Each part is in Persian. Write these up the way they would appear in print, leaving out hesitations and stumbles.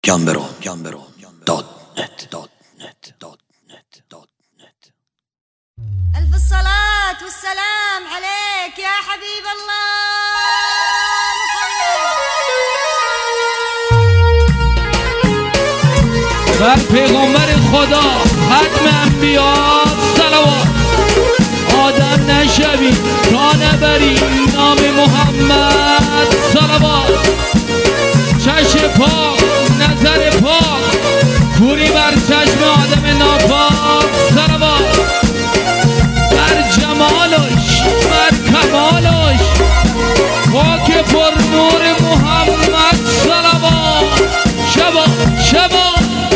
ألف الصلاة والسلام عليك يا حبيب الله محمد. بر پیغمبر خدا ختم انبیا صلوات. آدم نشوی تا نبری نام محمد صلوات. چشم پاک نظر پاک کوری بر چشم آدم ناپاک صلوات. بر جمالش بر کمالش خاک پر نور محمد صلوات. شبا شبا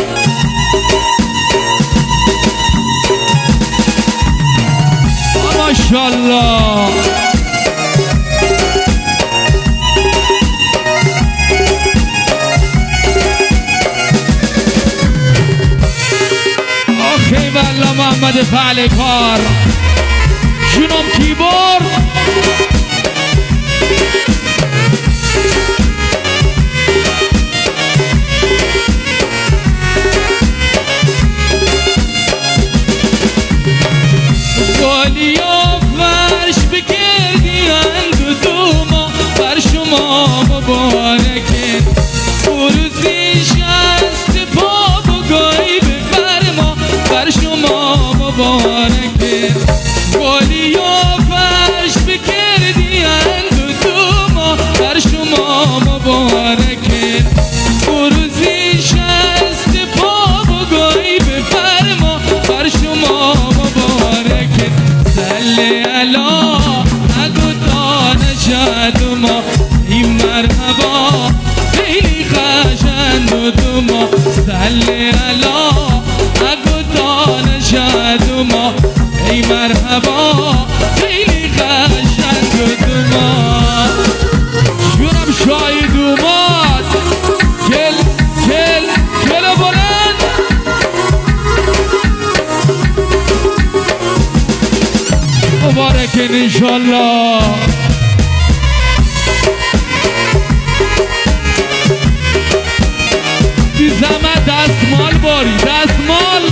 ماشاءالله. آخی والله محمد فعل کار جنوم کیبورد. گالیا فرش بکردی اند دوما بر شما مبارکه. بروزی شست پا بگاهی ببر ما بر شما مبارکه. گالیا فرش بکردی اند دوما بر شما مبارکه. بروزی شست پا بگاهی ببر ما بر شما مبارکه. صلی علی اگو دانشد ما این مرحبا خیلی خشند و دوما. صلی علی اگو دانشد ما این مرحبا خیلی خشند و دوما. جونم شاید اومد کل کل کل بلند. مبارکن انشالله. دیزمه دستمال باری دستمال.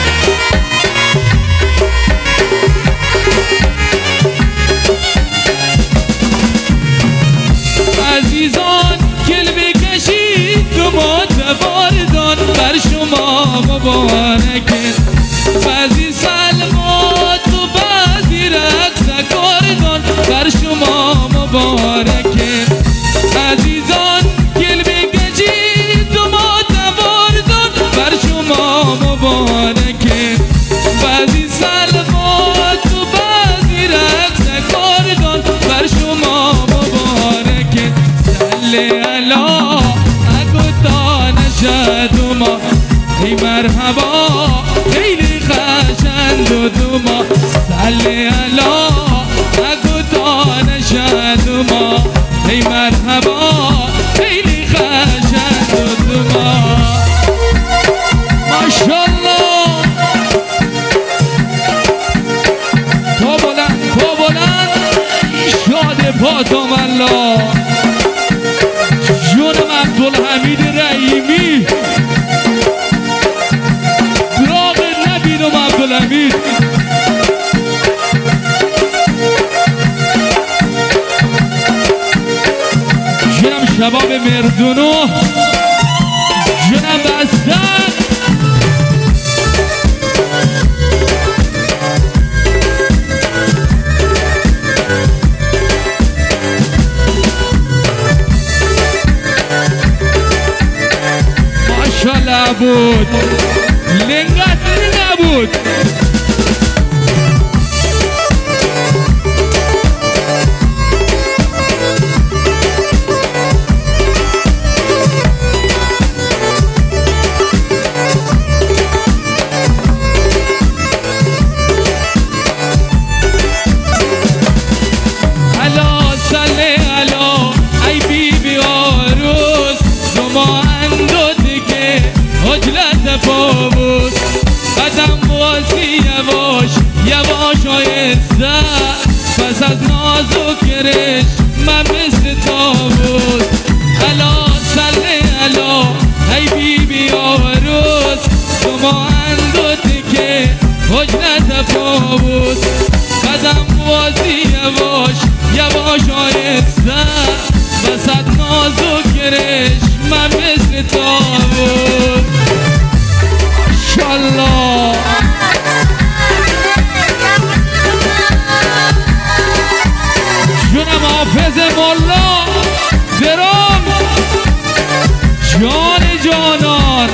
عزیزان کل بکشید دومات بباردان بر شما مبارکه. بعضی سلمات و بعضی رقص کاردان بر شما مبارکه. عزیزان گل بکشید دومات بباردان بر شما مبارکه. بعضی سلمات و بعضی رقص کاردان بر شما مبارکه. صلی علی اگو دانشد ما ای مرحبا خیلی خشند و دوما. صلی علی اگو دانشد ما ای مرحبا خیلی خشند و دوما. ماشاءالله. پا بلند شاد پاتم الله. جونم عبدالحمید رحیمی دراغ نبینم عبدالحمید. جونم شباب مردونو جونم بستن. ماشاءالله بود لنگت نبود. عجلت پا بود قدم بازی تفاوت قدم بازی یواش یواش آهسته وسط نازک من مثل تابوت ماشالله جونم حافظ مولا درام جان جانان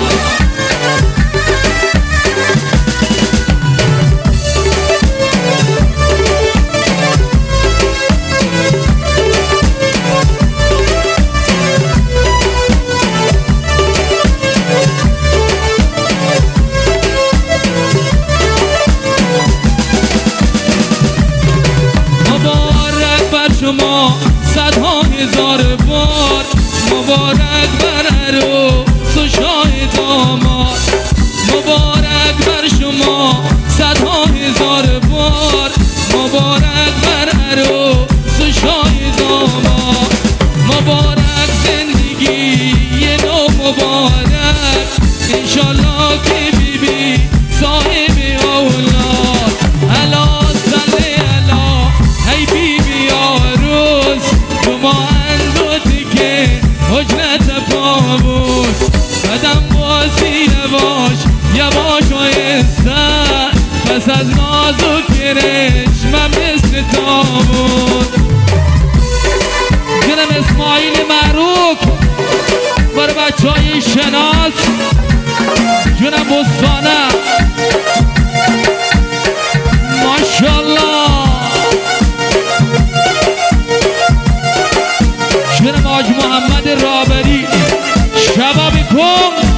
شما صدها هزار بار مبارک بر عروس و شاه داماد مبارک بر شما صدها هزار بار مبارک بر عروس و شاه داماد مبارک زندگی یه نو مبارک انشالله که بیبی صاحب اولاد علا صلی علا ای بیبی عروس شما اندوتی که حجر تفاوت قدم بازی یواش یواش آهسته پس از نازک رشمم مثل تابوت جنم اسماعیل معروک بر بچه های شناس جنم بستانه ماشالله جنم حاج محمد رابری شباب کن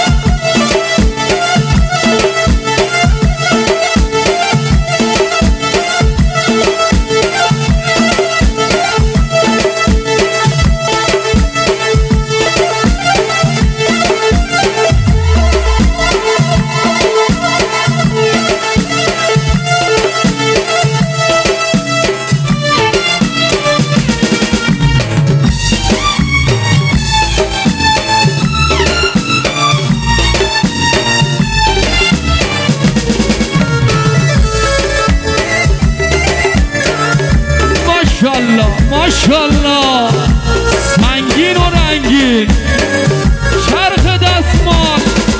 ماشالله سنگین و رنگین چرخ دستمال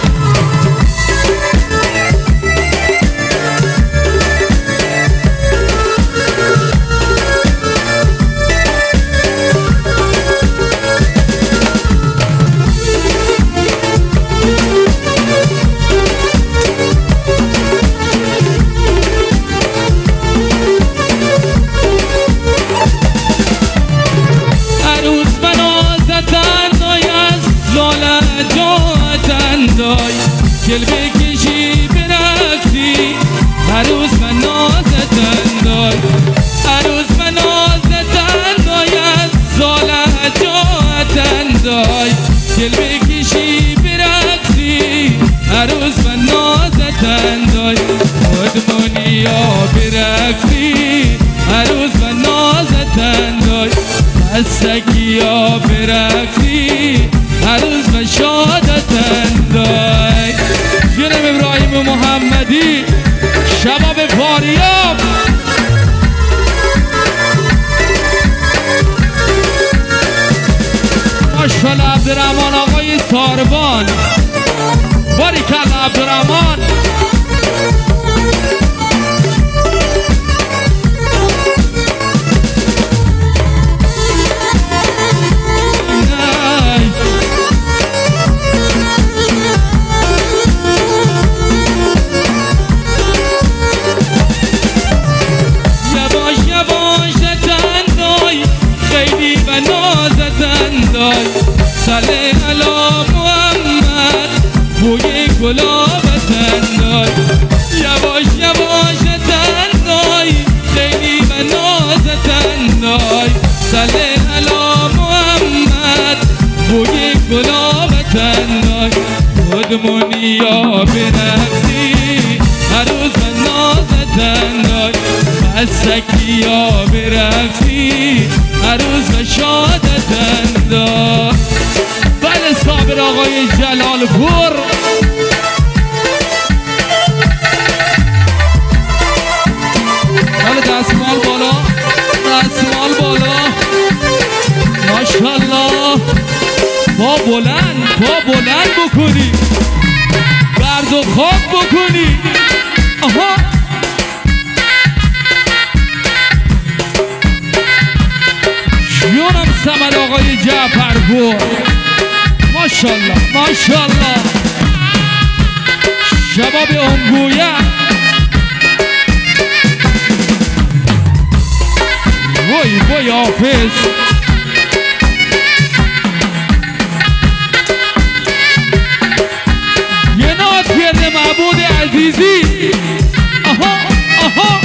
دل بکشی برقصی عروس من نازتن دای عروس من نازتن دای از ساله جاتن دای دل بکشی برقصی عروس من نازتن دای خودمونیا برقصی عروس من نازتن دای بستگیا برقصی عروس من شادتن دای جنم ابراهیم محمدی شباب فاریاب ماشالله عبدالرحمن آقای ساربان باریکالله عبدالرحمن صلی علی محمد بوی گلابتن دای یواش یواش تن خیلی و نازتن دای صلی علی محمد بوی گلابتن دای خودمونیا برقصی عروس و نازتن دای بستگیا برقصی عروس و شادتن دای بله صابر آقای جلال پور بلند بکنی، گرد و خاک بکنی. آها جونم سمد آقای جعفرپور، ماشالله ماشالله. شباب انگویه وای حافظ. یه نات گرد معبود عزیزی. آها آها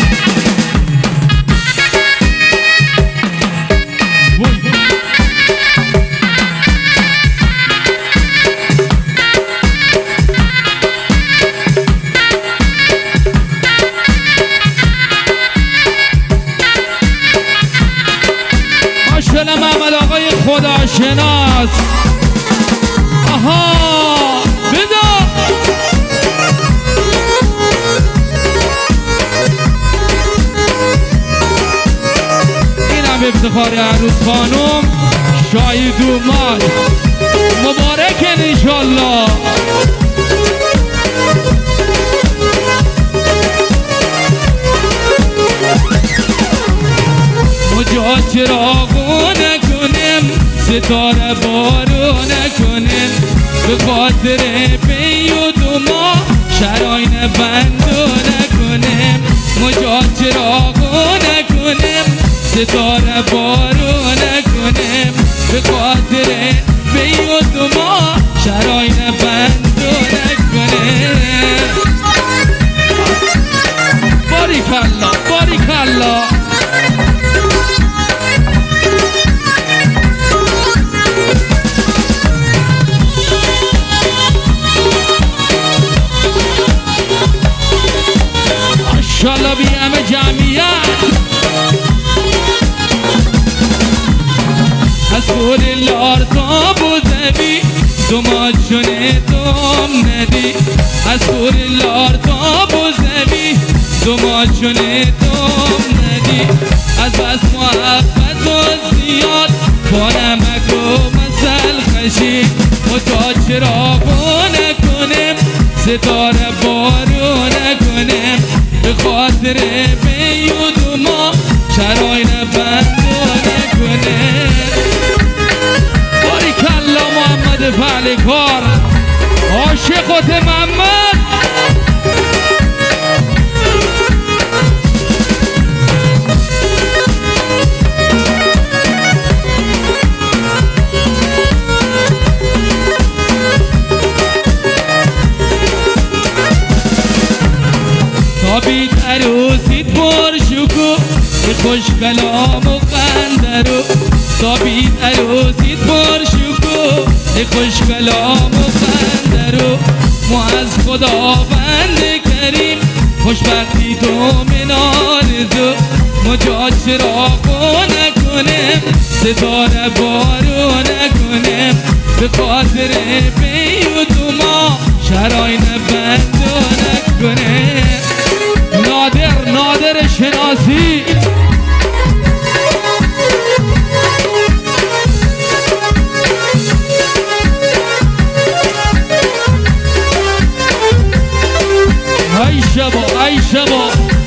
ماشالله محمد آقای خداشناس. آها بدا اینم افتخار عروس خانم شاهی دومات، مبارکن انشالله. مجاد چراغو نکنم، ستاره بارو نکنم، به خاطر پی و دوما شراین بندو نکنم. مجاد چراغو نکنم، ستاره بارو نکنم، به خاطر پی و دوما شراین بندو نکنم. باریکالله باریکالله. ماشالله بی همه جمعیت از کل لار تا بوزبی دومات شونه دوم ندی. از کل لار تا بوزبی دومات شونه دوم ندی. از بس محبت و زیاد با نمک و مسل خشی. مجاد چراغو نکنم، ستاره بارو نکنم، به خاطر می و دوما شراین بندو نکنم. باریکالله محمد فعل کار، عاشقت محمد. تابید عروسیت پر شکو، خوش کلام و خنده رو. تابید عروسیت پر شکو، خوش کلام و خنده رو. ما از خداوند کریم خوشبختی تو من آرزو. مجاد چراغو نکنم، ستاره بارو نکنم، به خاطر پی و دوما شراین بندو نکنم. نادر شناسی ای شبا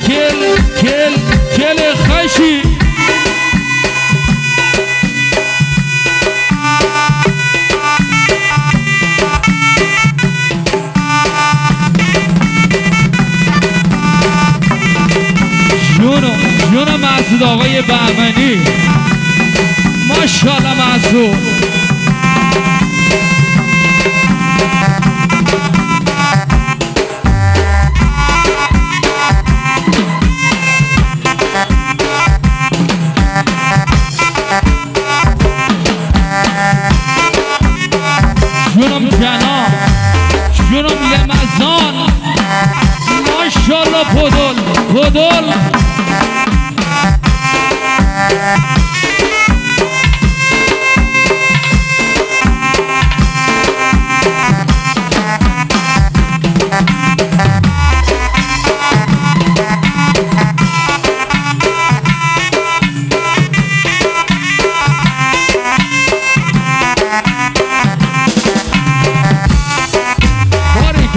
کل خشی. جون مسعود آقای بهمنی، ماشالله مسعود. جونم جناب، جونم لمزان، ماشالله پدل.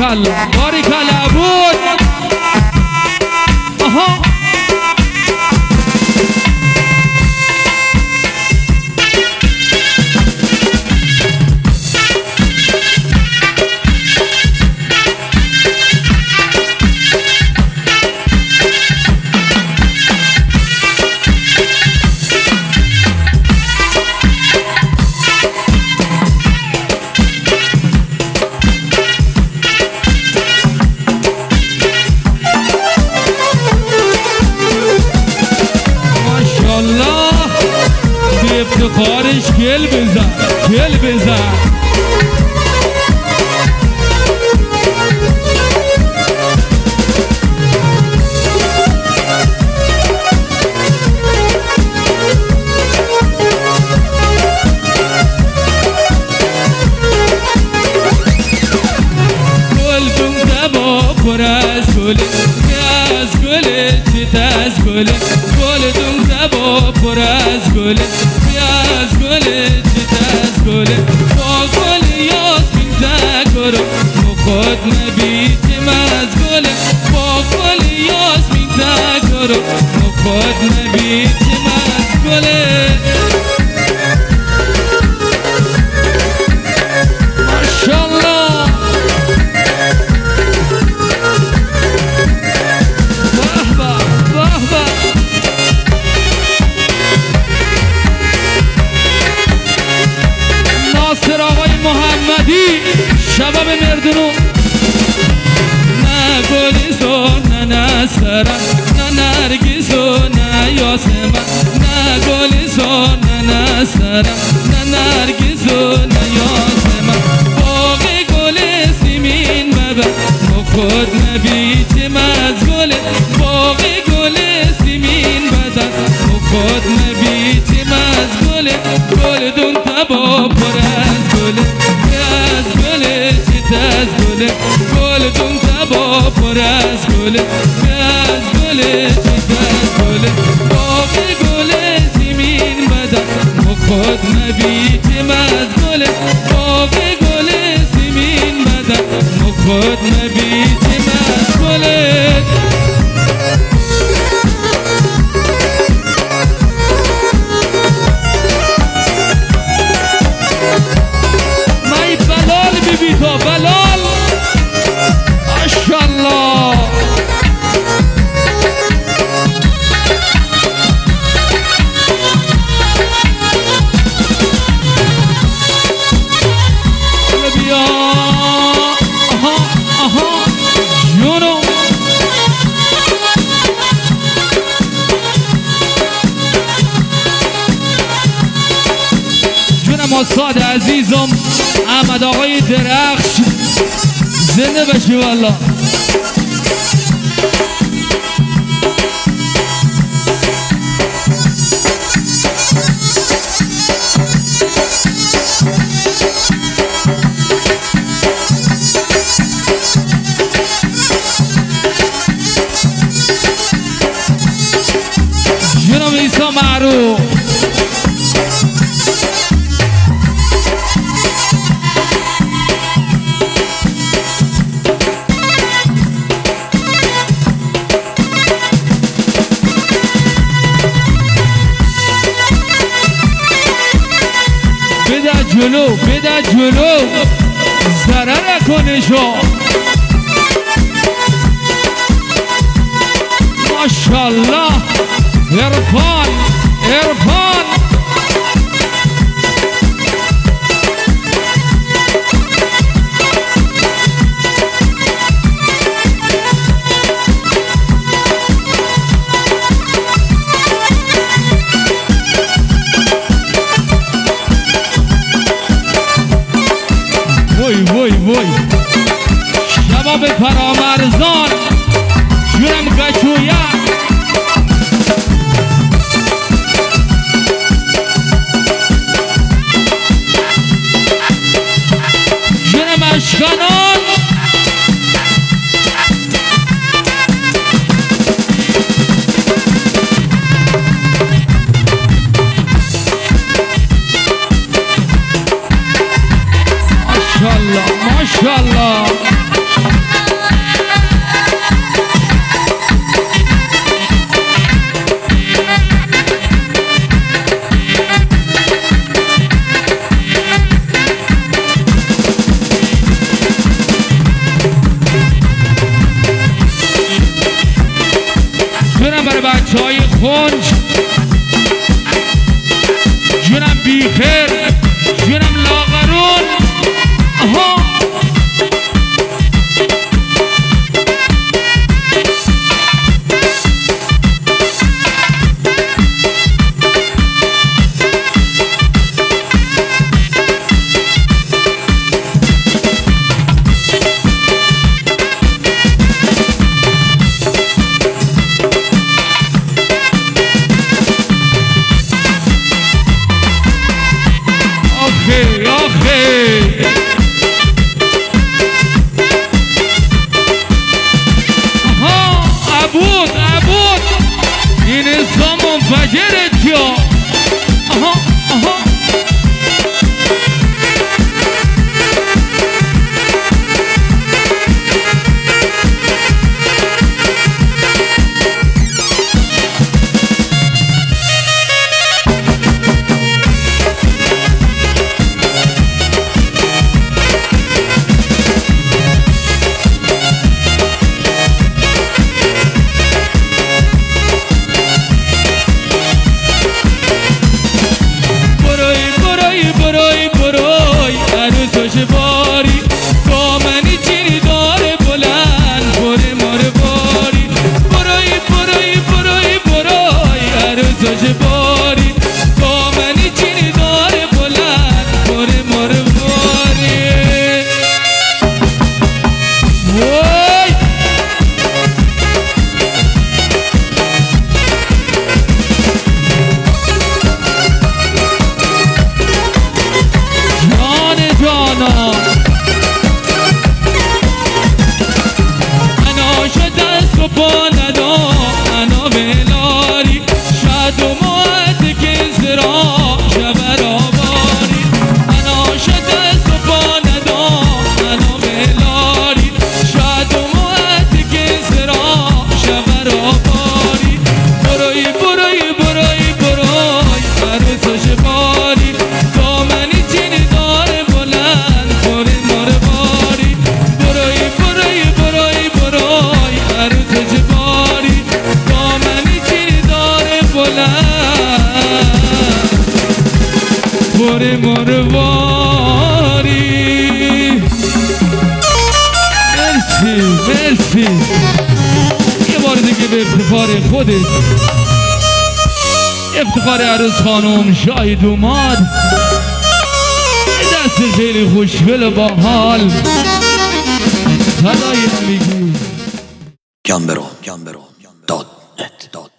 الله بارك الله عبود آها افتخارش گل بزن گل بزن گلدون دبا پر از گله از گله چیت از گله گلدون دبا پر از گله از گله چیت از گله با گل یاسمین تکرو خود نبیتیم از گله با گل یاسمین تکرو خود نبیتیم از گله ماشالله شباب مردونو نه گلیزو نه نسترن نه نرگیزو نه یاسمن نه گلیزو نه نسترن نه نرگیزو نه یاسمن باقی گل سیمین ببر ما خود نبیتیم از گل باقی گل سیمین بدن ما خود نبیتیم از گل گلدون تبا پر از گل از گل چیت از گل گلدون تبا پر از گل از گل چیت از گل باقی گل زمین بدن ما خود نبیتیم از گل باقی گل زمین بدن ما خود نبیتیم از گل بیتا بلال ماشالله بیا آها آها جونو جونم استاد عزیزم احمد آقای درخش زنده بشی والله جناب عیسی معروف جلو بده جلو ضرر کنشو ماشالله عرفان عرفان وای شباب فرامرزان جونم گچویا جونم اشکانان ماشالله ماشالله کنج جونم بیخیر جونم لاغرون آها عبود این اسلام منفجرت یا آها آها مرواری مرسی یه بار دیگه به افتخار خودت افتخار عروس خانم شاهد اومد دست خیلی خوشگل و باحال صدای میگی گمبرو داد نت